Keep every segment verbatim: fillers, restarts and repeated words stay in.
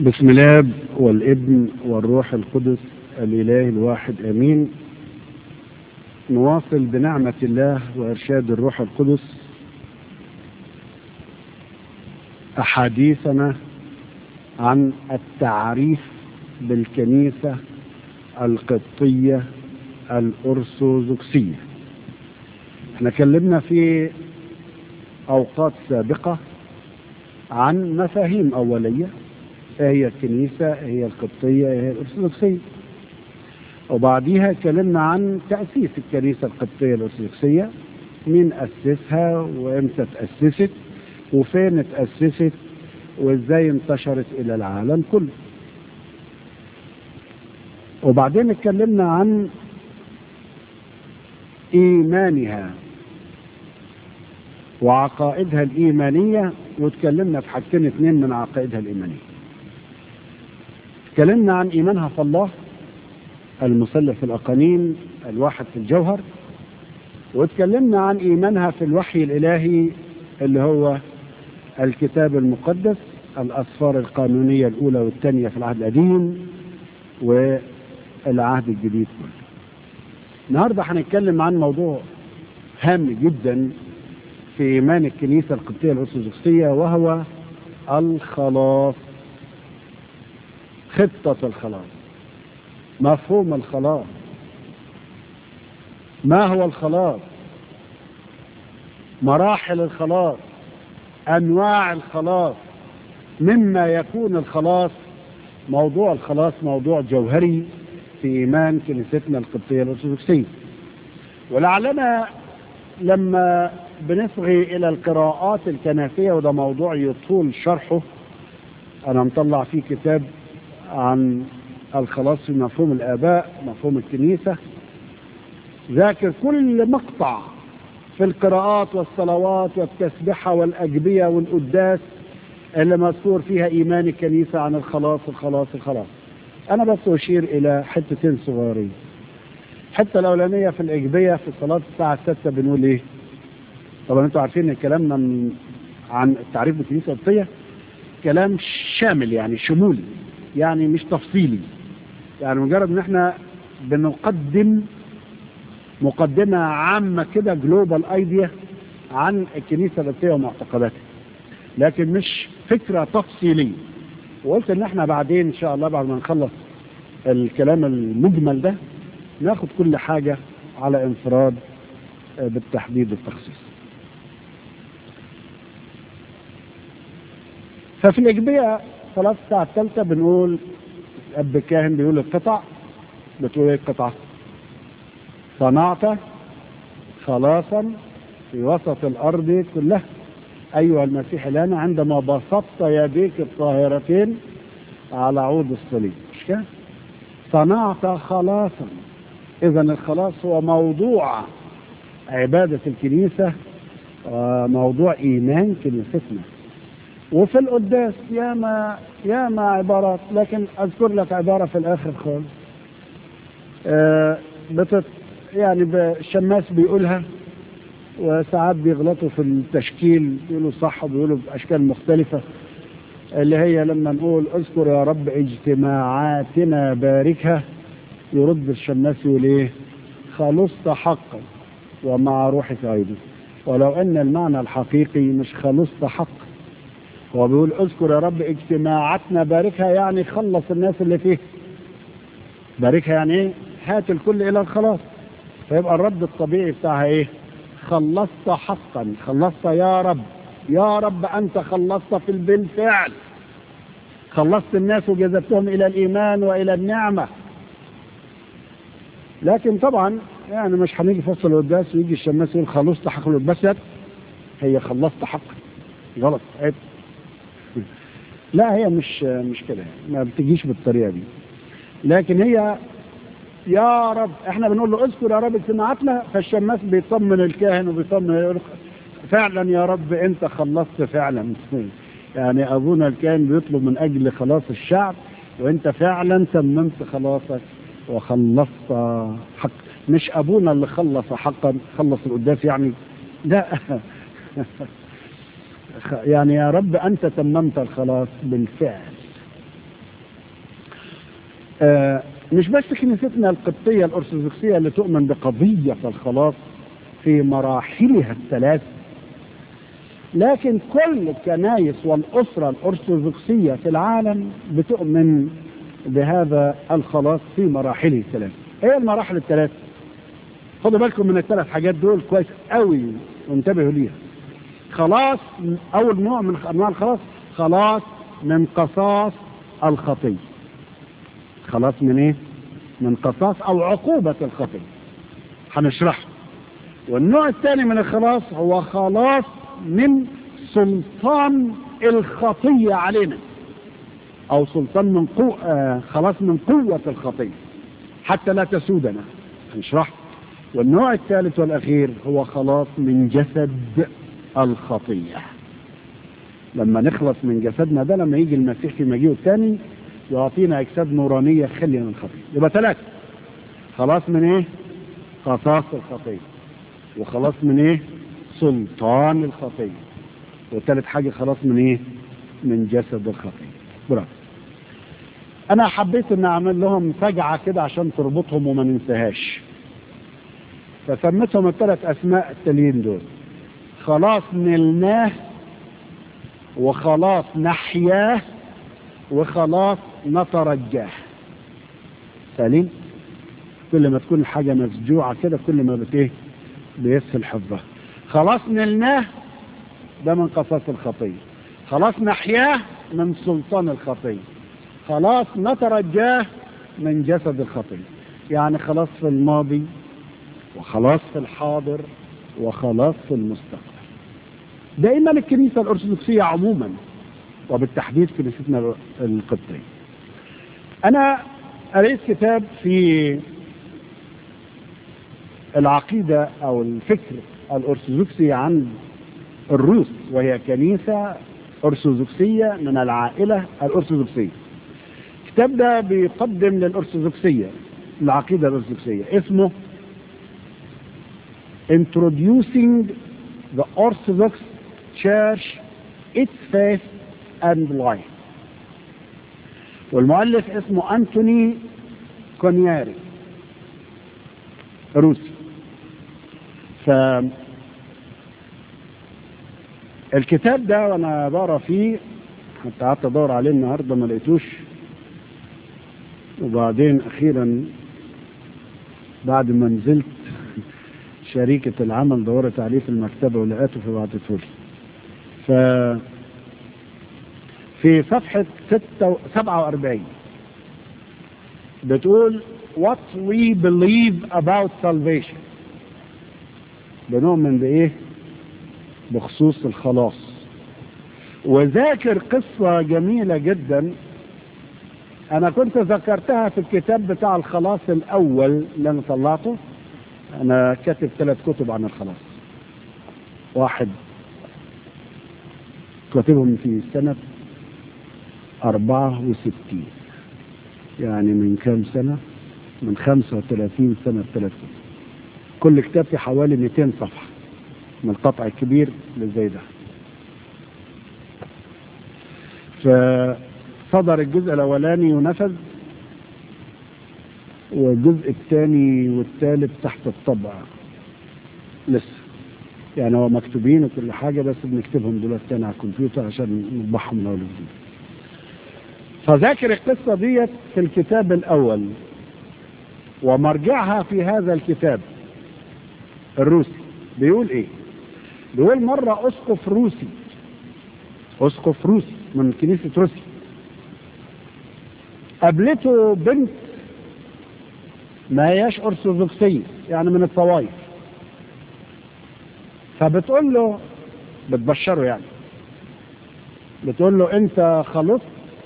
بسم الاب والابن والروح القدس الاله الواحد امين. نواصل بنعمة الله وارشاد الروح القدس احاديثنا عن التعريف بالكنيسة القبطية الارثوذكسية. احنا اتكلمنا في اوقات سابقة عن مفاهيم اولية، هي الكنيسة، هي القبطية، هي الارثوذكسية، وبعديها اتكلمنا عن تأسيس الكنيسة القبطية الارثوذكسية، مين أسسها وامتى تأسست وفين اتأسست وازاي انتشرت الى العالم كله. وبعدين اتكلمنا عن ايمانها وعقائدها الايمانية، واتكلمنا في حاجتين اتنين من عقائدها الايمانية. اتكلمنا عن ايمانها في الله المثلث في الاقانيم الواحد في الجوهر، واتكلمنا عن ايمانها في الوحي الالهي اللي هو الكتاب المقدس، الاسفار القانونية الاولى والثانية في العهد القديم والعهد الجديد كله. النهارده هنتكلم عن موضوع هام جدا في ايمان الكنيسة القبطية الارثوذكسية، وهو الخلاص، خطة الخلاص، مفهوم الخلاص. ما هو الخلاص؟ مراحل الخلاص، انواع الخلاص، مما يكون الخلاص. موضوع الخلاص موضوع جوهري في ايمان كنيستنا القبطية الارثوذكسية، ولعلنا لما بنصغي الى القراءات الكنسية، وده موضوع يطول شرحه، انا مطلع فيه كتاب عن الخلاص في مفهوم الآباء، مفهوم الكنيسة، ذاكر كل مقطع في القراءات والصلوات والتسبحة والأجبية والقداس اللي مذكور فيها إيمان الكنيسة عن الخلاص الخلاص الخلاص. أنا بس أشير إلى حتتين صغيرين. حتى الأولانية في الأجبية في صلاة الساعة السادسة بنقول إيه؟ طبعا أنتوا عارفين إن كلامنا من عن التعريف بالكنيسة القبطية كلام شامل، يعني شمولي، يعني مش تفصيلي، يعني مجرد ان احنا بنقدم مقدمة عامة كده، جلوبال ايديا عن الكنيسة القبطية ومعتقداتها، لكن مش فكرة تفصيلية. وقلت ان احنا بعدين ان شاء الله بعد ما نخلص الكلام المجمل ده ناخد كل حاجة على انفراد بالتحديد والتخصيص. ففي الإجبية صلاة الساعة الثالثة بنقول أب كاهن بيقول القطع، بتقول ايه القطعة؟ صنعت خلاصا في وسط الأرض كلها أيها المسيح لنا عندما بسطت يديك الطاهرتين على عود الصليب. مش كده؟ صنعت خلاصا. إذا الخلاص هو موضوع عبادة الكنيسة وموضوع إيمان كنيستنا. وفي القداس ياما ياما عبارات، لكن اذكر لك عباره في الاخر خالص. آه بتت يعني الشماس بيقولها، وساعات بيغلطوا في التشكيل، بيقولوا صح وبيقولوا باشكال مختلفه، اللي هي لما نقول اذكر يا رب اجتماعاتنا باركها، يرد الشماس يقول ايه؟ خلصت حقا ومع روحك ايضا. ولو ان المعنى الحقيقي مش خلصت حقا، هو بيقول اذكر يا رب اجتماعاتنا باركها، يعني خلص الناس اللي فيه. باركها يعني ايه؟ هات الكل الى الخلاص. فيبقى الرد الطبيعي بتاعها ايه؟ خلصت حقا، خلصت يا رب، يا رب انت خلصت في بالفعل، خلصت الناس وجذبتهم الى الايمان والى النعمة. لكن طبعا يعني مش هنيجي فصل القداس ويجي الشماس يقول خلصت حقا، بس هي خلصت حقا، غلط، عيب. لا هي مش مش كده، ما بتجيش بالطريقه دي. لكن هي يا رب، احنا بنقول له اذكر يا رب اجتماعاتنا، فالشماس بيطمن الكاهن وبيطمن يقول فعلا يا رب انت خلصت فعلا. يعني ابونا الكاهن بيطلب من اجل خلاص الشعب، وانت فعلا تممت خلاصك وخلصت حق. مش ابونا اللي خلص حقا، خلص القداس يعني، لا يعني يا رب أنت تممت الخلاص بالفعل. آه مش بس كنيستنا القبطية الأرثوذكسية اللي تؤمن بقضية الخلاص في مراحلها الثلاث، لكن كل الكنائس والأسرة الأرثوذكسية في العالم بتؤمن بهذا الخلاص في مراحله الثلاث. ايه المراحل الثلاث؟ خدوا بالكم من الثلاث حاجات دول كويس قوي وانتبهوا ليها. خلاص، اول نوع من انواع الخلاص خلاص من قصاص الخطيه. خلاص من ايه؟ من قصاص او عقوبه الخطيه، هنشرحه. والنوع الثاني من الخلاص هو خلاص من سلطان الخطيه علينا، او سلطان من قوة آه خلاص من قوه الخطيه حتى لا تسودنا، هنشرحه. والنوع الثالث والأخير هو خلاص من جسد الخطية. لما نخلص من جسدنا ده، لما يجي المسيح في مجيئه الثاني يعطينا أجساد نورانية خالية من الخطية. يبقى ثلاثة: خلاص من إيه؟ قصاص الخطية، وخلاص من إيه؟ سلطان الخطية، وثالث حاجة خلاص من إيه؟ من جسد الخطية. برافو. أنا حبيت إن أعمل لهم فجعة كده عشان تربطهم وما ننساهاش، فسميتهم الثلاث أسماء التاليين دول: خلاص نلناه، وخلاص نحياه، وخلاص نترجاه. سليم؟ كل ما تكون الحاجة مسجوعة كده كل ما بت ايه؟ بيسهل حفظها. خلاص نلناه ده من قصاص الخطية، خلاص نحياه من سلطان الخطية، خلاص نترجاه من جسد الخطية. يعني خلاص في الماضي، وخلاص في الحاضر، وخلاص في المستقبل. دائما الكنيسة الأرثوذكسية عموما، وبالتحديد كنيستنا القبطية. أنا قريت كتاب في العقيدة أو الفكر الأرثوذكسي عن الروس، وهي كنيسة أرثوذكسية من العائلة الأرثوذكسية. الكتاب ده بيقدم للأرثوذكسية، العقيدة الأرثوذكسية، اسمه Introducing the Orthodox Church, Its Faith and Life. والمؤلف اسمه أنتوني كونياري، روسي. فالكتاب ده وانا بقرا فيه، حتى قعدت ادور عليه النهارده ما لقيتوش، وبعدين اخيرا بعد ما نزلت شريكة العمل دورت عليه في المكتبة ولقيته فبعتته لي. ف في صفحة سبعة وأربعين بتقول what we believe about salvation. بنؤمن بإيه؟ بخصوص الخلاص. وذاكر قصة جميلة جدا أنا كنت ذكرتها في الكتاب بتاع الخلاص الأول اللي أنا طلعته. أنا كاتب ثلاث كتب عن الخلاص. واحد كاتبهم في سنة أربعة وستين، يعني من كام سنة؟ من خمسة وثلاثين سنة. ثلاث كتب، كل كتاب في حوالي مئتين صفحة من القطع الكبير اللي زي ده. فصدر الجزء الأولاني ونفذ، والجزء الثاني والثالث تحت الطبع لسه، يعني هو مكتوبين وكل حاجة، بس بنكتبهم دلوقتي تاني على الكمبيوتر عشان نطبعهم من أول وجديد. فذاكر القصة ديت في الكتاب الأول، ومرجعها في هذا الكتاب الروسي. بيقول إيه؟ بيقول مرة أسقف روسي، أسقف روسي من كنيسة روسيا، قابلته بنت ما هياش أرثوذكسية، يعني من الطوائف، فبتقول له، بتبشره يعني، بتقول له أنت خلصت؟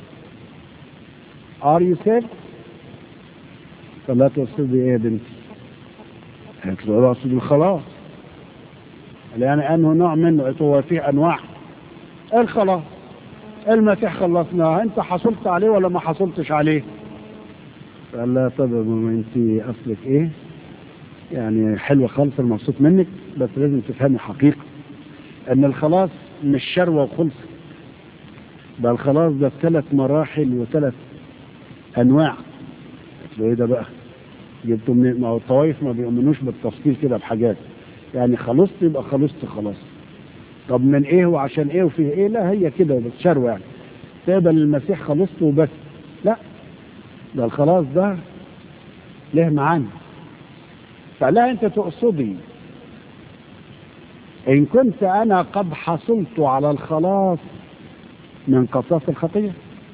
Are you saved؟ فلا تقصدي إيه يا بنتي؟ قالت له أقصد الخلاص. قال يعني أنه نوع منه؟ قالت هو فيه أنواع. الخلاص المسيح خلصناه، أنت حصلت عليه ولا ما حصلتش عليه؟ قال لا طب يا ماما أنت أصلك إيه؟ يعني حلوة خالص، المبسوط منك، بس لازم تفهمي حقيقة أن الخلاص مش شروة وخلص، بل الخلاص ده ثلاث مراحل وثلاث أنواع. ايه ده بقى؟ جبته منين؟ ما هو الطوائف ما بيؤمنوش بالتفصيل كده بحاجات، يعني خلصت يبقى خلصت خلاص. طب من ايه وعشان ايه وفيه ايه؟ لا هي كده بس شروع، يعني تقبل المسيح خلصت وبس. لا، ده الخلاص ده له معاني. فلا انت تقصدي ان كنت انا قد حصلت على الخلاص من قصاص الخطية،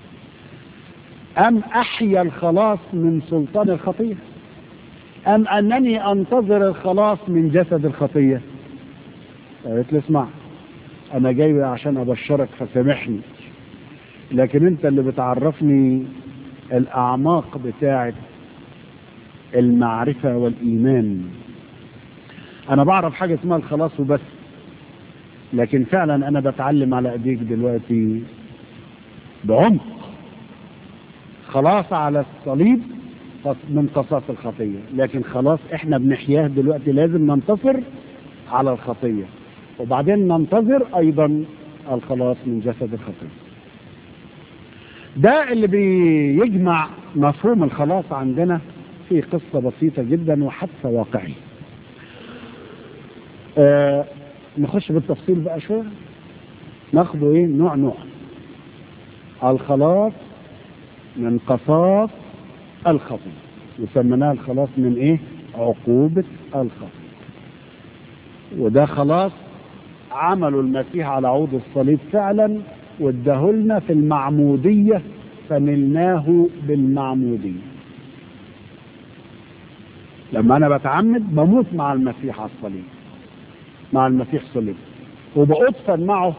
ام احيا الخلاص من سلطان الخطية، ام انني انتظر الخلاص من جسد الخطية؟ قالت لي اسمع، انا جاي عشان ابشرك فسامحني، لكن انت اللي بتعرفني الاعماق بتاعت المعرفة والايمان. انا بعرف حاجة اسمها الخلاص وبس، لكن فعلا انا بتعلم على ايديك دلوقتي بعمق خلاص على الصليب من قصاص الخطية، لكن خلاص احنا بنحياه دلوقتي. لازم ننتصر على الخطية وبعدين ننتظر ايضا الخلاص من جسد الخطية. ده اللي بيجمع مفهوم الخلاص عندنا في قصة بسيطة جدا وحادثة واقعية. آه نخش بالتفصيل بقى شوية، ناخده ايه نوع نوع. الخلاص من قصاص الخطية، وسميناه الخلاص من ايه؟ عقوبة الخطية. وده خلاص عمله المسيح على عود الصليب فعلا، وادهلنا في المعمودية، فنلناه بالمعمودية. لما انا بتعمد بموت مع المسيح على الصليب، مع المسيح صليب، وبأدفن معه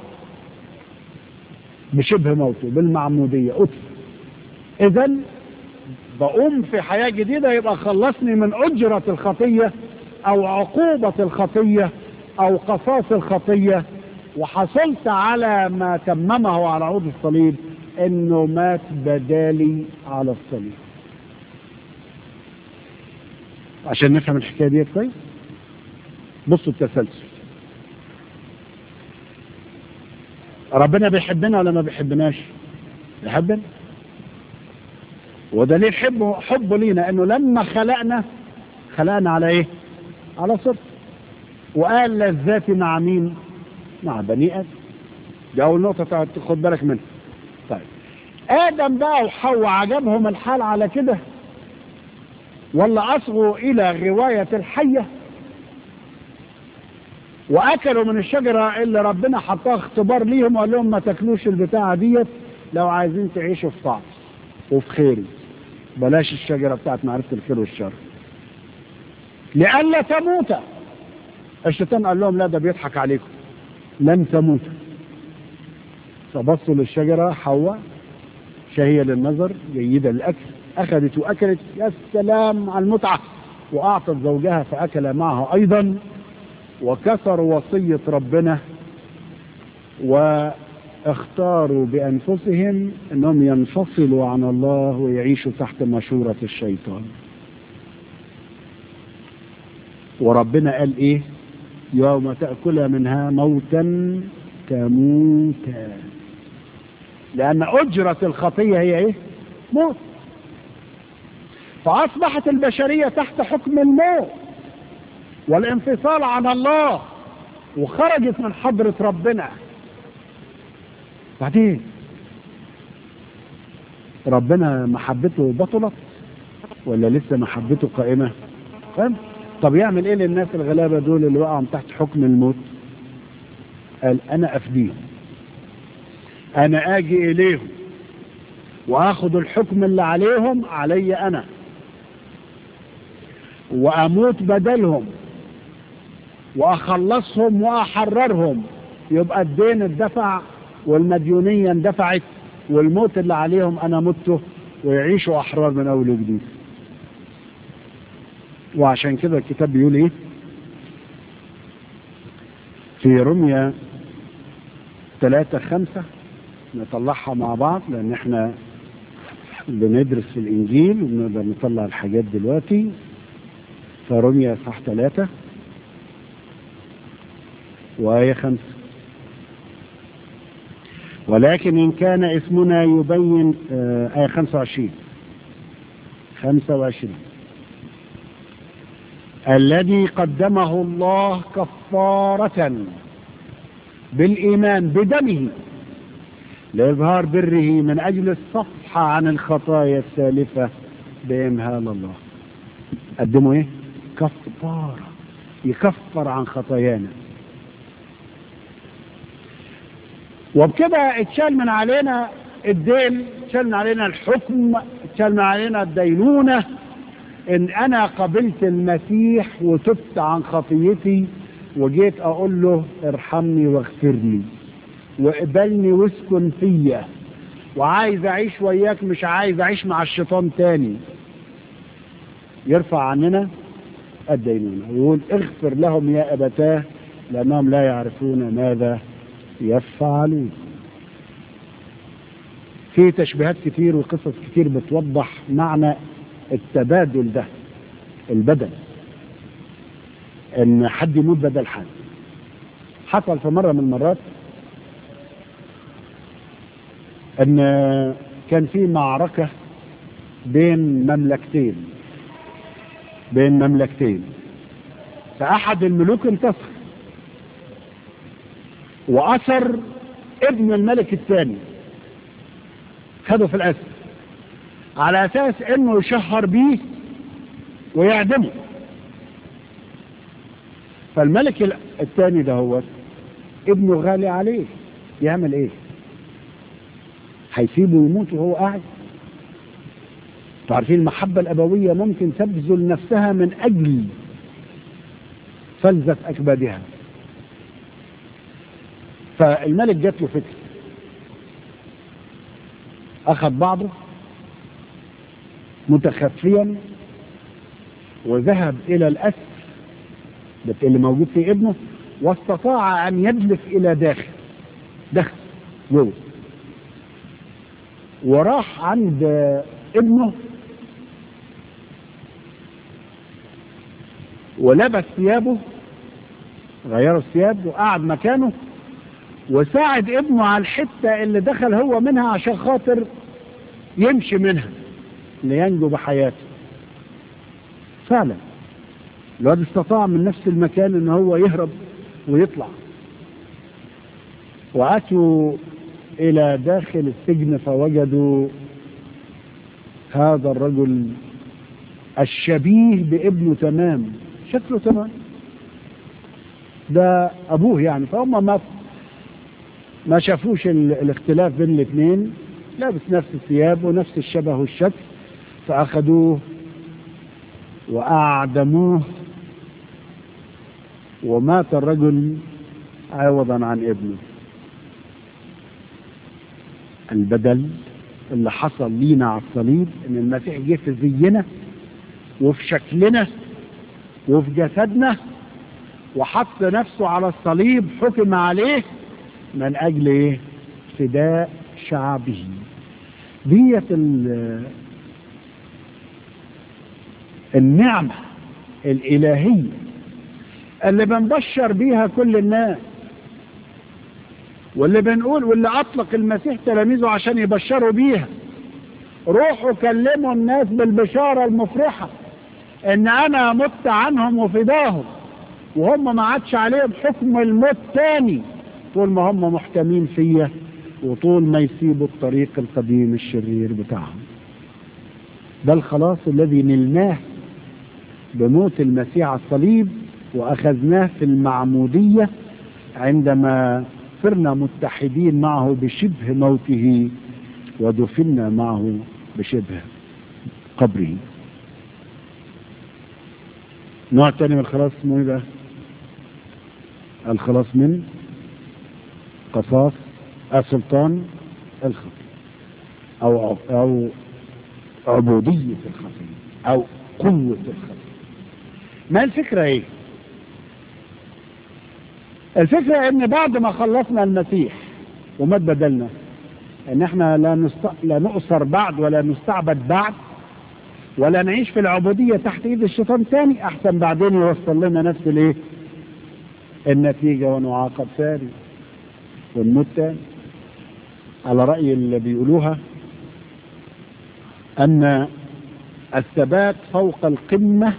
بشبه موته بالمعمودية أدفن. إذن بقوم في حياة جديدة، يبقى خلصني من أجرة الخطية أو عقوبة الخطية أو قصاص الخطية، وحصلت على ما تممه على عود الصليب، إنه مات بدالي على الصليب. عشان نفهم الحكاية دي كويس، بصوا التسلسل. ربنا بيحبنا ولا ما بيحبناش؟ بيحبنا. ودليل حبه حبه لينا انه لما خلقنا خلقنا على ايه؟ على صدق. وقال لذاتي مع مين؟ مع بني ادم. دي اول نقطة تاخد بالك منها. طيب ادم بقى وحواء عجبهم الحال على كده، ولا اصغوا الى غواية الحية واكلوا من الشجرة اللي ربنا حطها اختبار ليهم وقال لهم ما تاكلوش البتاعة ديت لو عايزين تعيشوا في طاعة وفي خير، بلاش الشجرة بتاعت معرفة الخير والشر لئلا تموت. الشيطان قال لهم لا، ده بيضحك عليكم، لن تموت. فبصوا للشجرة، حواء شهية للنظر جيدة للأكل، أخذت وأكلت، يا سلام على المتعة، وأعطت زوجها فأكل معها أيضا، وكسروا وصية ربنا واختاروا بأنفسهم أنهم ينفصلوا عن الله ويعيشوا تحت مشورة الشيطان. وربنا قال إيه؟ يوم تأكل منها موتا تموتا، لأن أجرة الخطية هي إيه؟ موت. فأصبحت البشرية تحت حكم الموت والانفصال عن الله، وخرجت من حضرة ربنا. بعدين ربنا محبته بطلت ولا لسه محبته قائمة؟ فهم؟ طب يعمل ايه للناس الغلابة دول اللي وقعوا تحت حكم الموت؟ قال انا افديهم، انا اجي اليهم واخد الحكم اللي عليهم علي انا، واموت بدلهم واخلصهم واحررهم. يبقى الدين اتدفع والمديونية اندفعت، والموت اللي عليهم انا مته، ويعيشوا احرار من اول وجديد. وعشان كده الكتاب بيقول ايه في رمية ثلاثة خمسة، نطلعها مع بعض لان احنا بندرس في الانجيل وبنقدر نطلع الحاجات دلوقتي. فرمية صح ثلاثة وآية خمسة، ولكن إن كان اسمنا يبين، آية خمسة وعشرين، خمسة وعشرين الذي قدمه الله كفارة بالإيمان بدمه لإظهار بره من أجل الصفحة عن الخطايا السالفة بإمهال الله. قدموا إيه؟ كفارة، يكفر عن خطايانا، وبكده اتشال من علينا الدين، اتشال من علينا الحكم، اتشال من علينا الدينونة. ان انا قبلت المسيح وتبت عن خطيتي وجيت اقول له ارحمني واغفرني واقبلني واسكن فيا، وعايز اعيش وياك، مش عايز اعيش مع الشيطان تاني، يرفع عننا الدينونة ويقول اغفر لهم يا ابتاه لانهم لا يعرفون ماذا يفعلون. في تشبيهات كتير وقصص كتير بتوضح معنى التبادل ده، البدل، ان حد يموت بدل حد. حصل في مرة من المرات ان كان في معركة بين مملكتين بين مملكتين فأحد الملوك انتصر وأسر ابن الملك الثاني، خده في الأسر على أساس انه يشهر بيه ويعدمه. فالملك الثاني ده هو ابنه غالي عليه، يعمل ايه؟ هيسيبه يموت وهو قاعد؟ تعرفين المحبة الأبوية ممكن تبذل نفسها من أجل فلذة أكبادها. فالملك جات له فكرة، أخذ بعضه متخفيا وذهب إلى الأسر اللي موجود في ابنه، واستطاع أن يدلف إلى داخل دخل جوه، وراح عند ابنه ولبس ثيابه، غيروا الثياب وقعد مكانه، وساعد ابنه على الحتة اللي دخل هو منها عشان خاطر يمشي منها لينجو بحياته. فعلا الواد استطاع من نفس المكان ان هو يهرب ويطلع. واتوا الى داخل السجن فوجدوا هذا الرجل الشبيه بابنه تمام، شكله تمام، ده ابوه يعني. فهم ما ما شافوش الاختلاف بين الاثنين، لابس نفس الثياب ونفس الشبه والشكل، فاخذوه واعدموه، ومات الرجل عوضا عن ابنه. البدل اللي حصل لينا على الصليب ان المسيح جه في زينا وفي شكلنا وفي جسدنا وحط نفسه على الصليب، حكم عليه من اجل ايه؟ فداء شعبه. ديت النعمة الالهية اللي بنبشر بيها كل الناس، واللي بنقول واللي اطلق المسيح تلاميذه عشان يبشروا بيها. روحوا كلموا الناس بالبشارة المفرحة ان انا مت عنهم وفداهم، وهم ما عادش عليهم حكم الموت تاني طول ما هم محكمين فيا، وطول ما يسيبوا الطريق القديم الشرير بتاعهم. ده الخلاص الذي نلناه بموت المسيح على الصليب، واخذناه في المعمودية عندما صرنا متحدين معه بشبه موته ودفنا معه بشبه قبره. نوع تاني من الخلاص اسمه ايه بقى؟ الخلاص من قصاص السلطان الخطية، او او عبودية الخطية، او قوة الخطية. ما الفكرة ايه؟ الفكرة ان بعد ما خلصنا المسيح ومات بدلنا، ان احنا لا, نست... لا نؤسر بعد ولا نستعبد بعد ولا نعيش في العبودية تحت ايد الشيطان تاني، احسن بعدين يوصل لنا نفس الايه؟ النتيجة، ونعاقب ثاني ونموت تاني. على رأي اللي بيقولوها ان الثبات فوق القمة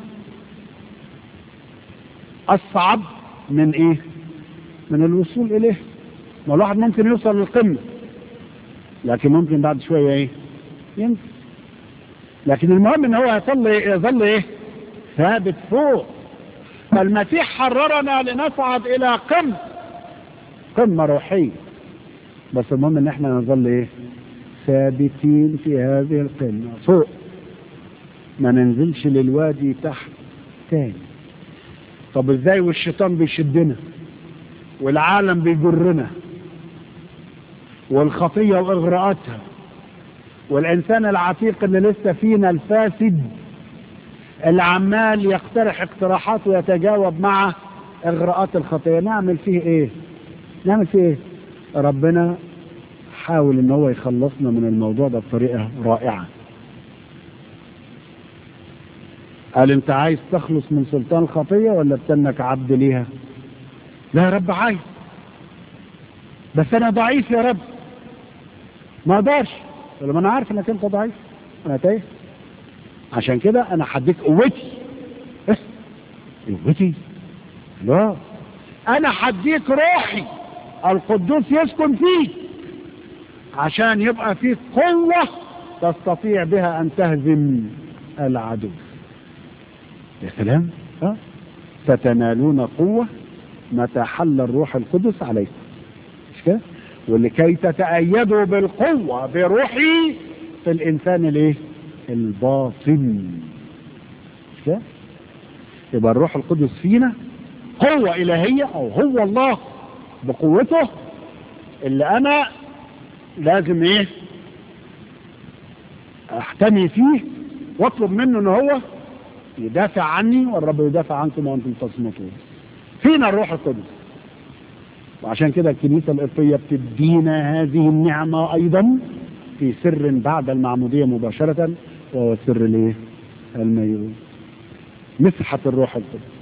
أصعب من إيه؟ من الوصول إليه. ما الواحد ممكن يوصل للقمة لكن ممكن بعد شوية إيه؟ ينزل. لكن المهم إن هو يظل يظل إيه؟ ثابت فوق. فالمسيح حررنا لنصعد إلى قمة قمة روحية، بس المهم إن إحنا نظل إيه؟ ثابتين في هذه القمة فوق، ما ننزلش للوادي تحت تاني. طب ازاي والشيطان بيشدنا والعالم بيجرنا والخطية واغراءاتها والانسان العتيق اللي لسه فينا الفاسد اللي عمال يقترح اقتراحات ويتجاوب مع اغراءات الخطية، نعمل فيه ايه؟ نعمل فيه ايه؟ ربنا حاول ان هو يخلصنا من الموضوع ده بطريقة رائعة. قال انت عايز تخلص من سلطان الخطية ولا بتنك عبد ليها؟ لا يا رب عايز، بس انا ضعيف يا رب ما اقدرش. لما انا عارف انك انت ضعيف انا تايه، عشان كده انا هديك قوتي. ايه قوتي؟ لا، انا هديك روحي القدوس يسكن فيك عشان يبقى فيك قوة تستطيع بها ان تهزم العدو. يا سلام. ها ستنالون قوة متى حل الروح القدس عليكم، مش كده؟ ولكي تتأيدوا بالقوة بروحي في الإنسان الايه؟ الباطن، مش كده؟ يبقى الروح القدس فينا قوة إلهية، أو هو الله بقوته اللي أنا لازم إيه؟ أحتمي فيه واطلب منه إن هو يدافع عني، والرب يدافع عنكم وأنتم تصمتون. فينا الروح القدس. وعشان كده الكنيسة القبطية بتدينا هذه النعمة أيضا في سر بعد المعمودية مباشرة، وهو سر الايه؟ الميرون، مسحة الروح القدس.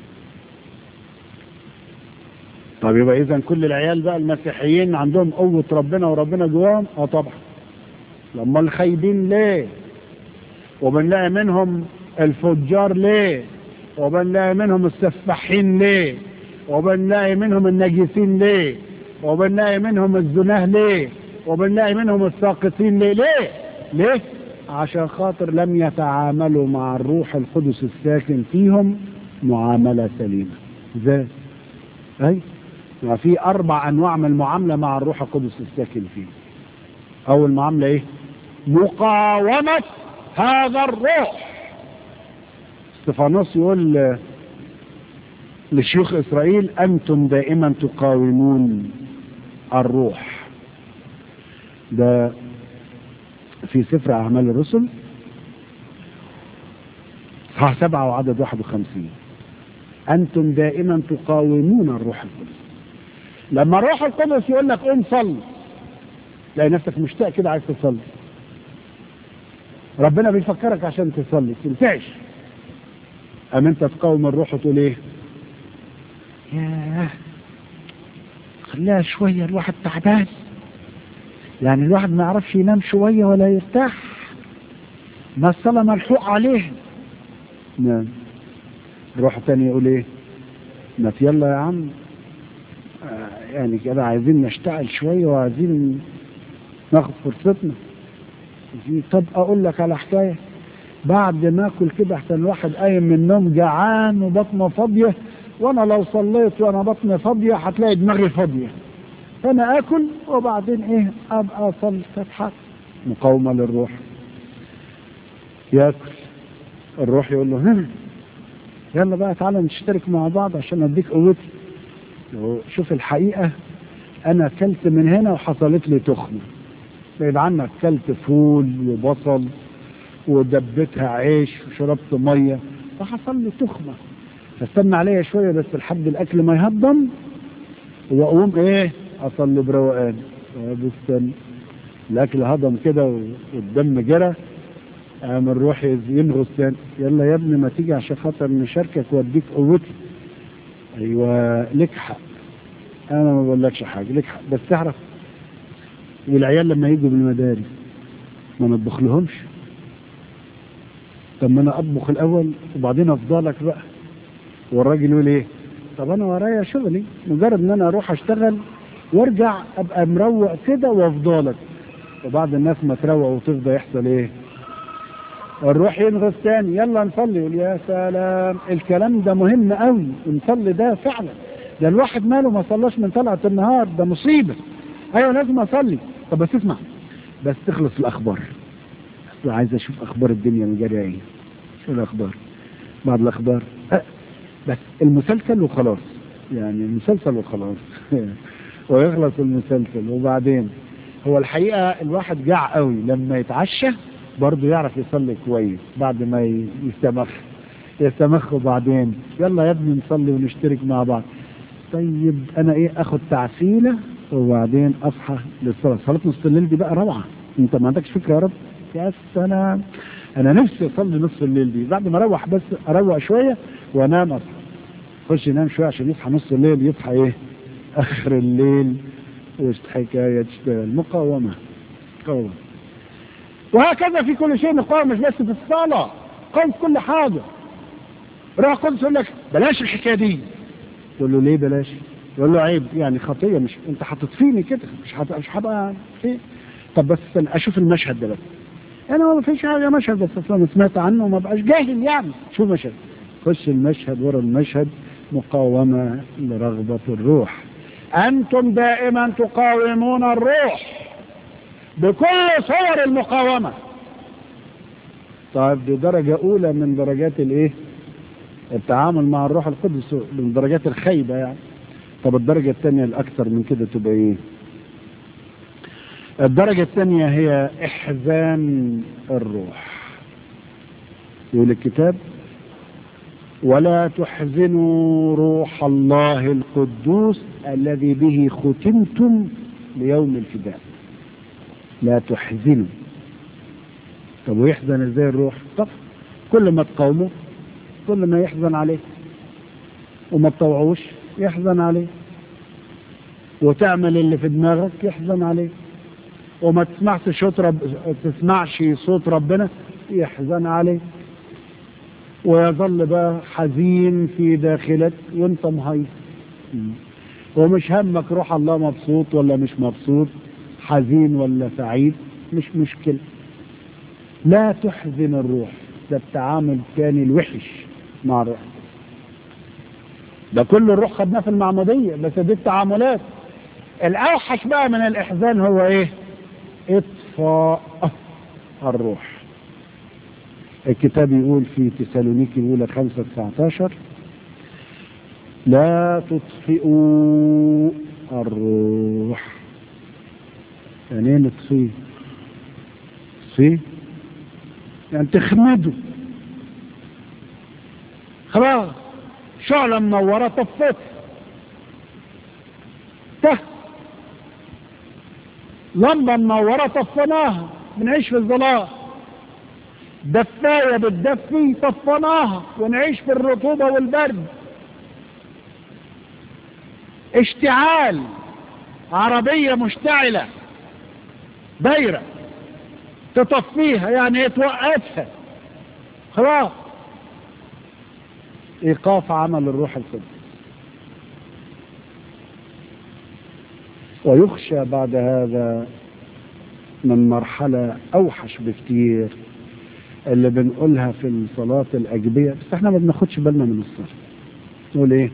طب يبقى إذا كل العيال بقى المسيحيين عندهم قوة ربنا وربنا جواهم؟ اه طبعا. لما الخايبين ليه؟ وبنلاقي منهم الفجار ليه؟ وبنلاقي منهم السفاحين ليه؟ وبنلاقي منهم النجسين ليه؟ وبنلاقي منهم الزناه ليه؟ وبنلاقي منهم الساقطين ليه؟ ليه؟ ليه؟ عشان خاطر لم يتعاملوا مع الروح القدس الساكن فيهم معاملة سليمة. ازاي؟ اي ما في اربع انواع من المعاملة مع الروح القدس الساكن فيه. اول معاملة ايه؟ مقاومة هذا الروح. استفانوس يقول لشيوخ إسرائيل أنتم دائما تقاومون الروح. ده في سفر أعمال الرسل صح سبعة وعدد واحد وخمسين. أنتم دائما تقاومون الروح القدس. لما الروح القدس يقول لك قوم صلي، تلاقي نفسك مشتاق كده عايز تصلي. ربنا بيفكرك عشان تصلي تنفعش، أم أنت تقاوم الروح وتقول إيه؟ ياه خليها شوية، الواحد تعبان، يعني الواحد ما يعرفش ينام شوية ولا يرتاح، ما الصلاة ملحوق عليه. نعم. روح تاني يقول ايه؟ ما يلا يا عم آه يعني كده عايزين نشتغل شوية وعايزين ناخد فرصتنا. طب اقول لك على حكاية، بعد ما اكل كده احسن الواحد قايم من النوم جعان وبطنه فاضية، وانا لو صليت وانا بطني فاضية هتلاقي دماغي فاضية، فانا اكل وبعدين ايه ابقى اصلي فتحة. مقاومة للروح. ياكل الروح يقول له ها يلا بقى تعالى نشترك مع بعض عشان اديك قوتي. شوف الحقيقة انا اكلت من هنا وحصلت لي تخمة، بعيد عنك اكلت فول وبصل ودبتها عيش وشربت مية فحصل لي تخمة، فاستنى عليا شوية بس لحد الاكل ما يهضم واقوم ايه اصلي بروقان. بستنى الاكل هضم كده والدم جرى، قام الروح ينغص تاني، يلا يا ابني ما تيجي عشان خاطر نشاركك واديك قوتي. ايوه لك حق، انا ما بقولكش حاجه، لك حق، بس تعرف والعيال لما يجوا بالمدارس ما نطبخ لهمش، طب ما انا اطبخ الاول وبعدين افضلك بقى. والراجل يقول ايه؟ طب انا ورايا شغلي، مجرد ان انا اروح اشتغل وارجع ابقى مروق كده وافضلك. وبعد الناس ما تروق وتفضى يحصل ايه؟ نروح ينغص تاني، يلا نصلي. يقول يا سلام، الكلام ده مهم قوي، نصلي ده فعلا، ده الواحد ماله ما صلاش من طلعة النهار، ده مصيبة. ايوه لازم اصلي. طب بس اسمع، بس تخلص الاخبار، عايز اشوف اخبار الدنيا من جري ايه. شو الاخبار؟ بعد الاخبار أه بس المسلسل وخلاص، يعني المسلسل وخلاص ويخلص المسلسل. وبعدين هو الحقيقة الواحد جاع قوي لما يتعشى برضه يعرف يصلي كويس بعد ما يستمخ يستمخ وبعدين يلا يا ابني نصلي ونشترك مع بعض. طيب انا ايه، اخد تعسيلة وبعدين اصحى للصلاة. صلاة نص الليل دي بقى روعة، انت ما عندكش فكرة يا رب. يا سلام، انا نفسي اصلي نص الليل دي، بعد ما اروح بس اروق شوية وانام، اصحى خش ينام شوية عشان يصحى نص الليل، يصحى ايه اخر الليل وش حكاية تشتغل. مقاومة مقاومة. وهكذا في كل شيء نقاوم، مش بس في الصلاة، قاوم في كل حاجة. روح قدس يقول لك بلاش الحكاية دي، تقول له ليه بلاش؟ يقول له عيب، يعني خطية، مش انت هتطفيني كده، مش هت... مش هبقى فيه. طب بس اشوف المشهد ده بس، انا ما فيش حاجة مشهد بس اصلا سمعت عنه وما بقاش جاهل يعني. شوف مشهد، خش المشهد ورا المشهد. مقاومة لرغبة الروح. انتم دائما تقاومون الروح بكل صور المقاومة. طيب دي درجة اولى من درجات الايه، التعامل مع الروح القدس، من درجات الخيبة يعني. طب الدرجة الثانية الاكثر من كده تبقى ايه؟ الدرجة الثانية هي احزان الروح. يقول الكتاب ولا تحزنوا روح الله القدوس الذي به ختمتم ليوم الفداء. لا تحزنوا. طب ويحزن ازاي الروح؟ طب كل ما تقاومه كل ما يحزن عليه، وما تطوعوش يحزن عليه، وتعمل اللي في دماغك يحزن عليه، وما تسمعش صوت رب تسمعش صوت ربنا يحزن عليه، ويظل بقى حزين في داخلك وانت مهيص، ومش همك روح الله مبسوط ولا مش مبسوط، حزين ولا سعيد، مش مشكلة. لا تحزن الروح. ده التعامل الثاني الوحش مع الروح. ده كل الروح خدناه في المعمودية، بس دي التعاملات. الأوحش بقى من الإحزان هو إيه؟ إطفاء الروح. الكتاب يقول في تسالونيكي الأولى خمسة تسعتاشر لا تطفئوا الروح. يعني ايه نطفيه؟ تطفيه يعني تخمده. خلاص شعلة منورة طفت، ته لمبة منورة طفناها، بنعيش في الظلام. دفاية بتدفي طفناها ونعيش في الرطوبة والبرد. اشتعال، عربية مشتعلة دايرة تطفيها يعني توقفها. خلاص ايقاف عمل الروح القدس. ويخشى بعد هذا من مرحلة اوحش بكتير اللي بنقولها في الصلاة الأجبية، بس احنا ما بناخدش بالنا من الصلاة. نقول ايه؟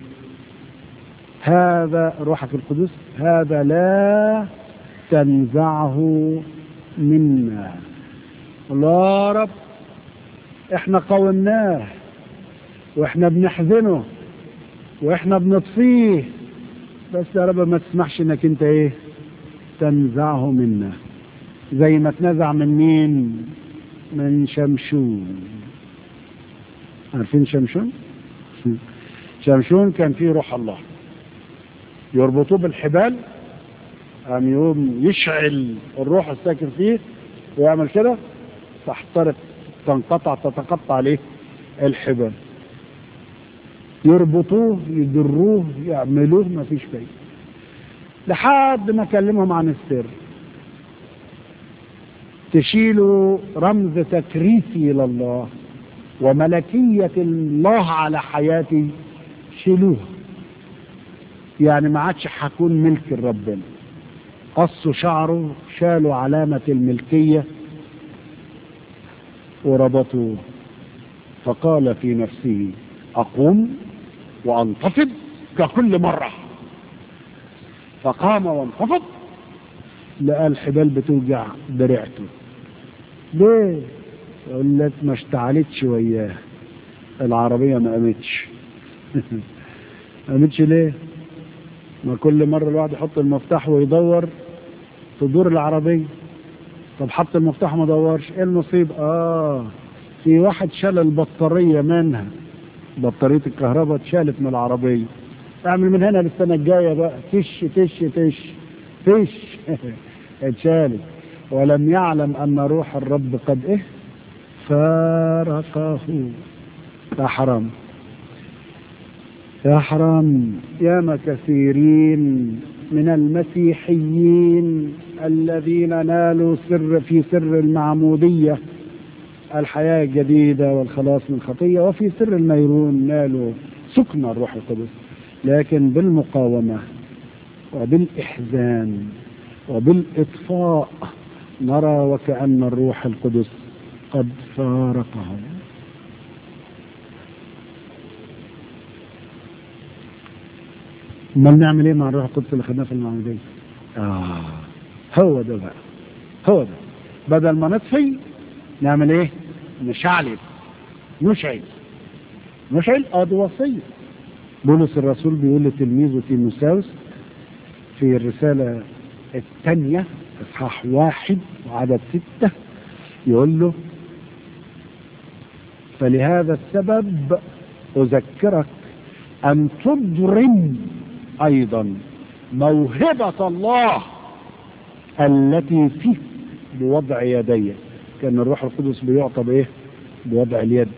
هذا روحك القدس هذا لا تنزعه منا. الله رب احنا قاومناه واحنا بنحزنه واحنا بنطفيه، بس يا رب ما تسمحش انك انت ايه تنزعه منا، زي ما تنزع من مين؟ من شمشون. عارفين شمشون؟ شمشون كان فيه روح الله، يربطوه بالحبال، قام يقوم يشعل الروح الساكن فيه ويعمل كده تحترق، تنقطع تتقطع عليه الحبال، يربطوه يجروه يعملوه ما فيش فايده، لحد ما كلمهم عن السر. تشيلوا رمز تكريسي لله وملكية الله على حياتي شيلوها، يعني ما عادش هكون ملك ربنا. قصوا شعره، شالوا علامة الملكية وربطوه، فقال في نفسه أقوم وأنتفض ككل مرة. فقام وانتفض، لقى الحبال بتوجع درعته. ليه؟ يقول لك ما اشتعلتش وياه العربية، ما قامتش. ما قامتش ليه؟ ما كل مرة الواحد يحط المفتاح ويدور تدور العربية. طب حط المفتاح ما دورش، ايه النصيب؟ اه في واحد شال البطارية منها، بطارية الكهرباء اتشالت من العربية. اعمل من هنا للسنة الجاية بقى، تش تش تش تش اتشالت. ولم يعلم ان روح الرب قد ايه فارقه. يا حرام يا حرام، ياما كثيرين من المسيحيين الذين نالوا سر في سر المعمودية الحياة الجديدة والخلاص من خطية، وفي سر الميرون نالوا سكن الروح القدس، لكن بالمقاومة وبالإحزان وبالإطفاء نرى وكأن الروح القدس قد فارقهم. ما نعمل ايه مع الروح القدس اللي خدناه في المعمودية؟ آه هو ده بقى، هو ده. بدل ما نطفي نعمل ايه؟ نشعل، نشعل نشعل اه دي وصية. بولس الرسول بيقول لتلميذه تيموثاوس في الرسالة الثانية اصحاح واحد وعدد ستة، يقول له فلهذا السبب أذكرك أن تضرم أيضا موهبة الله التي فيك بوضع يدي. كان الروح القدس بيعطى بإيه؟ بوضع اليد.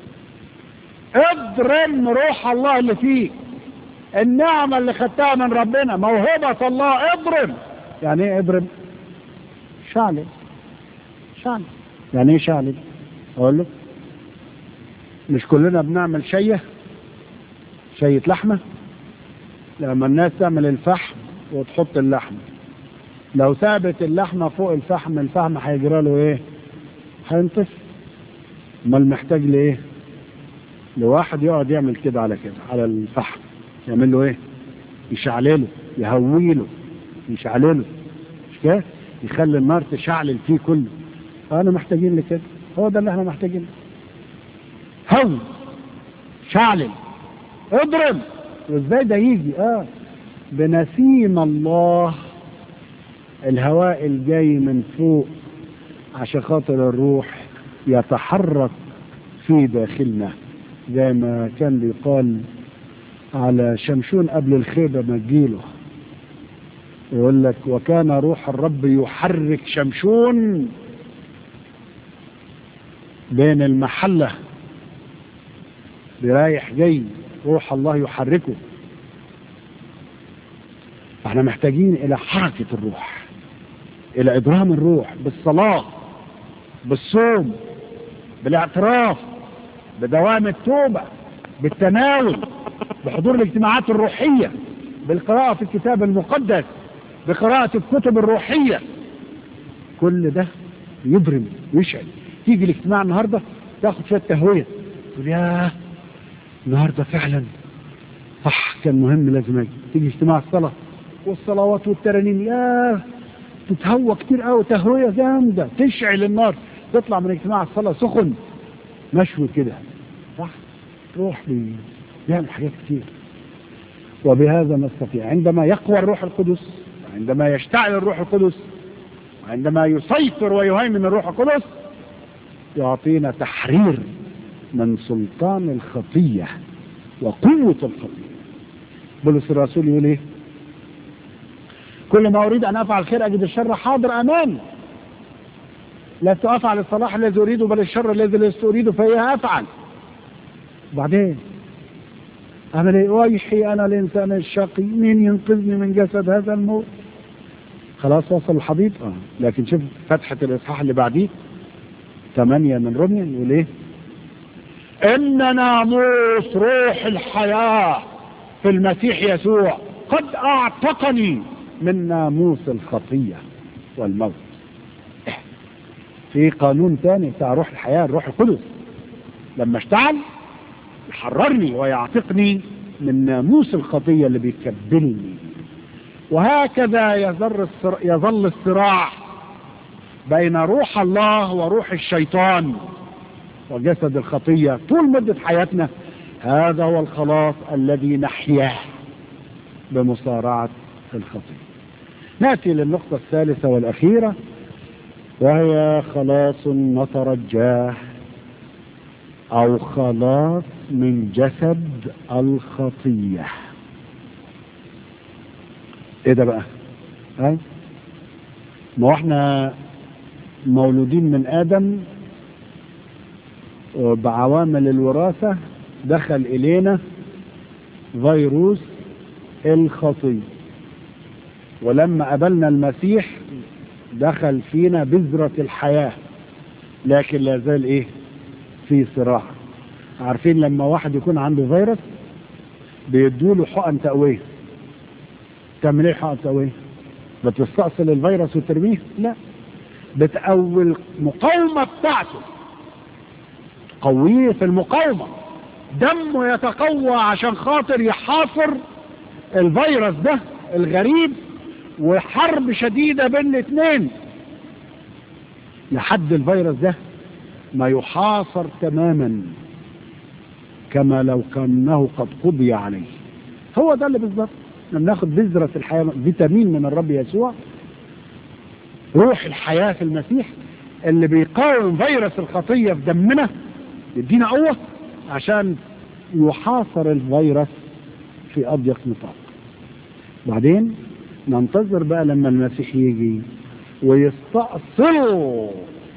اضرم روح الله اللي فيك، النعمة اللي خدتها من ربنا، موهبة الله، اضرم. يعني ايه اضرم؟ شعل شعل يعني ايه شعل؟ اقول له مش كلنا بنعمل شية شية لحمة؟ لما الناس تعمل الفحم وتحط اللحمة، لو ثابت اللحمة فوق الفحم، الفحم هيجرى له ايه؟ هينطف. امال محتاج لايه؟ لواحد يقعد يعمل كده على كده على الفحم، يعمل له ايه؟ يشعلله، يهويله، يشعلله، مش كده؟ يخلي النار تشعلل فيه كله. انا محتاجين لكده، هو ده اللي احنا محتاجينه. هو شعلل، اضرب. وازاي ده يجي؟ اه بنسيم الله، الهواء الجاي من فوق عشان خاطر الروح يتحرك في داخلنا، زي ما كان بيقال على شمشون قبل الخيبة ما تجيله، يقول لك وكان روح الرب يحرك شمشون بين المحلة، برايح جاي روح الله يحركه. احنا محتاجين الى حركة الروح، الى ادرام الروح، بالصلاة، بالصوم، بالاعتراف، بدوام التوبة، بالتناول، بحضور الاجتماعات الروحية، بالقراءة في الكتاب المقدس، بقراءة الكتب الروحية. كل ده يضرم ويشعل. تيجي الاجتماع النهاردة تاخد شوية تهوية، تقول ياه النهاردة فعلا صح كان مهم لازم اجي. تيجي اجتماع الصلاة والصلوات والترانيم، ياه تتهوى كتير قوي، تهوية جامدة تشعل النار، تطلع من اجتماع الصلاة سخن مشوي كده، صح؟ روح بيعمل حاجات كتير. وبهذا نستطيع عندما يقوى الروح القدس، عندما يشتعل الروح القدس، عندما يسيطر ويهيمن الروح القدس، يعطينا تحرير من سلطان الخطية وقوة الخطية. بولس الرسول يقول ايه؟ كل ما اريد ان افعل خير اجد الشر حاضر امامي، لست افعل الصلاح الذي اريده بل الشر الذي لست اريده فاياه افعل. وبعدين اعمل ايه؟ ويحي انا الانسان الشقي، مين ينقذني من جسد هذا الموت؟ خلاص وصل الحضيض. اه لكن شوف فتحة الاصحاح اللي بعديه ثمانية من روميا يقول ايه؟ إن ناموس روح الحياة في المسيح يسوع قد أعتقني من ناموس الخطية والموت. في قانون تاني بتاع روح الحياة، الروح القدس لما اشتعل يحررني ويعتقني من ناموس الخطية اللي بيكبلني. وهكذا يظل يظل الصراع بين روح الله وروح الشيطان وجسد الخطية طول مدة حياتنا. هذا هو الخلاص الذي نحياه بمصارعة الخطية. نأتي للنقطة الثالثة والأخيرة، وهي خلاص نترجاه أو خلاص من جسد الخطية. إيه ده بقى؟ أه؟ ما احنا مولودين من آدم بعوامل الوراثة، دخل إلينا فيروس الخطية، ولما قابلنا المسيح دخل فينا بذرة الحياة، لكن لا زال ايه؟ في صراع. عارفين لما واحد يكون عنده فيروس بيدوله حقن تقوية. تعمل ايه حقن تقوية؟ بتستأصل الفيروس وترميه؟ لا، بتقوي المقاومة بتاعته، تقويه في المقاومة، دمه يتقوى عشان خاطر يحاصر الفيروس ده الغريب، وحرب شديدة بين الاثنين لحد الفيروس ده ما يحاصر تماما كما لو كانه قد قضي عليه. هو ده اللي بالظبط بناخد بذرة الحياة، فيتامين من الرب يسوع، روح الحياة في المسيح اللي بيقاوم فيروس الخطية في دمنا، يدينا قوة عشان يحاصر الفيروس في أضيق نطاق. بعدين ننتظر بقى لما المسيح يجي ويستأصل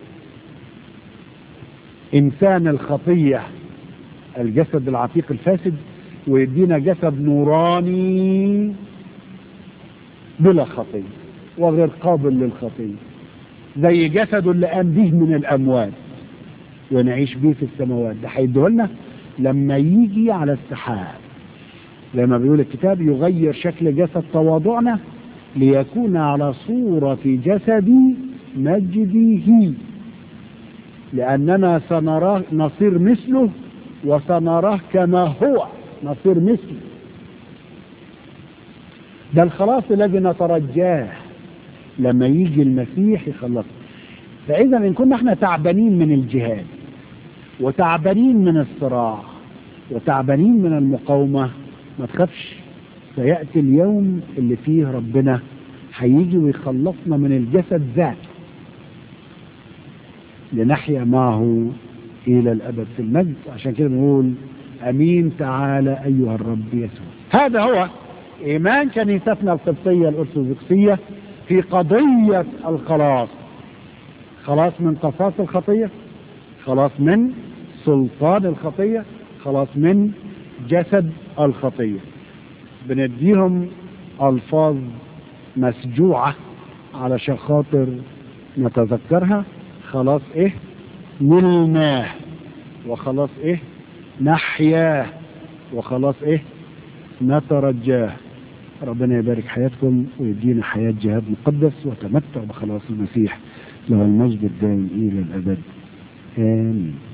إنسان الخطية، الجسد العتيق الفاسد، ويدينا جسد نوراني بلا خطية وغير قابل للخطية، زي جسده اللي قام به من الأموات ونعيش به في السماوات. ده هيديهولنا لما يجي على السحاب، زي ما بيقول الكتاب: يغير شكل جسد تواضعنا ليكون على صورة جسد مجده، لأننا سنراه نصير مثله وسنراه كما هو نصير مثله. ده الخلاص الذي نترجاه لما يجي المسيح يخلصنا. فإذا إن كنا احنا تعبانين من الجهاد وتعبانين من الصراع وتعبانين من المقاومة، ما تخافش، سيأتي اليوم اللي فيه ربنا هيجي ويخلصنا من الجسد ذاته لنحيا معه إلى الأبد في المجد. عشان كده بنقول أمين تعالى أيها الرب يسوع. هذا هو إيمان كنيستنا القبطية الأرثوذكسية في قضية الخلاص. خلاص من قصاص الخطية، خلاص من سلطان الخطية، خلاص من جسد الخطية. بنديهم ألفاظ مسجوعة علشان خاطر نتذكرها. خلاص ايه؟ نلناه، وخلاص ايه؟ نحياه، وخلاص ايه؟ نترجاه. ربنا يبارك حياتكم ويدينا حياة جهاد مقدس وتمتع بخلاص المسيح له المجد الدائم إلى الأبد. آمين.